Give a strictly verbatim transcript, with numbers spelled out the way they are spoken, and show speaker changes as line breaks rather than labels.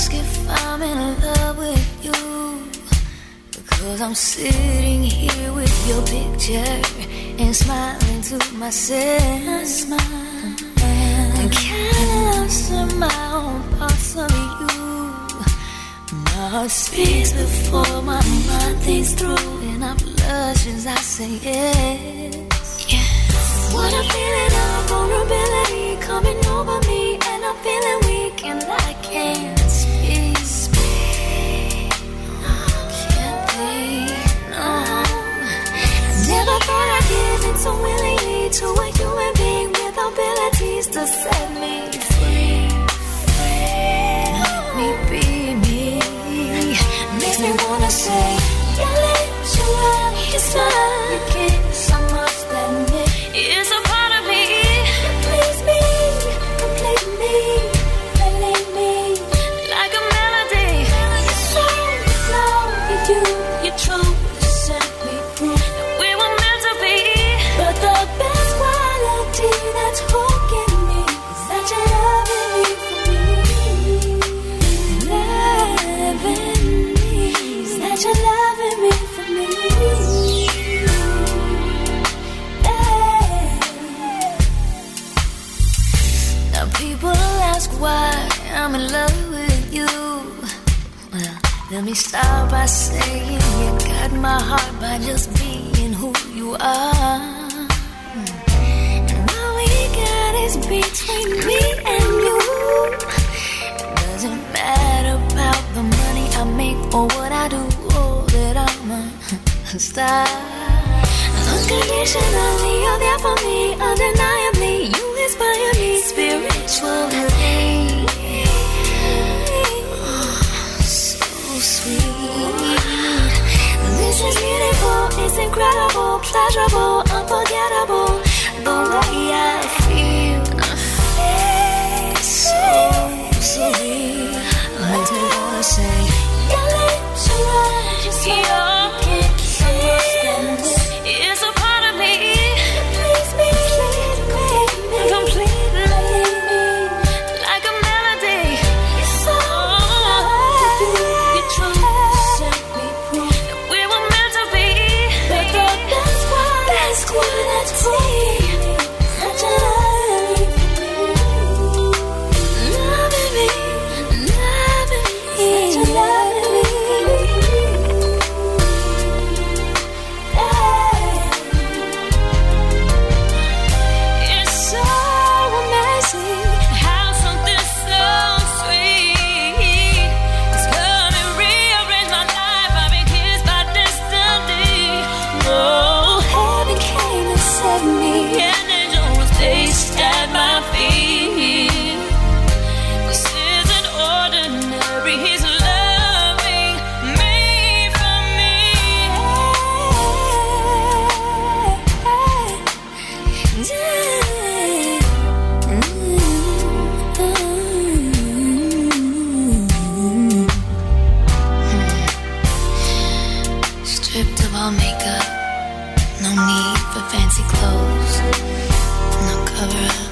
ask if I'm in love with you, because I'm sitting here with your picture and smiling to myself. I smile and kinda lost in my own parts of you. My heart speaks before my mind thinks through, and I blush as I say yes. Yes. What I'm feeling of vulnerability coming over me, and I'm feeling weak and I can't speak. speak. No, can't think. No. Never thought I'd give in so willingly to a human being with abilities to set me free. Let me be me. Makes me wanna say, your lips, your love, your smile, your kiss, I must admit, it's a part of me. You please me, complete me, filling me like a melody. Your soul, your flow, you do, your truth, you set me free. That we were meant to be, but the best quality that's hooking me is that you're loving me for me. Loving me is that you're loving me for me. Now people ask why I'm in love with you. Well, let me start by saying you got my heart by just being who you are. And what we got is between me and you. It doesn't matter about the money I make or what I do, or that I'm a star. Unconditionally, you're there for me, undeniably. You inspire me spiritually. So sweet. This is beautiful, it's incredible, pleasurable, unforgettable. The way I feel, it's so sweet. Makes me wanna say, your lips, your eyes, your smile, your kiss, I must admit, it's a part of me. Please me, completely, like a melody. Your soul, your truth set me free. That we were meant to be, but the best one, best one that's free. That you're loving me, loving me, that you're loving me. It's so amazing how something so sweet has come and rearranged my life. I've been kissed by destiny. Oh, heaven came and set me. An angel was placed at my feet. This isn't ordinary. He's loving me for me. Stripped of all makeup, no need for fancy clothes, no cover up.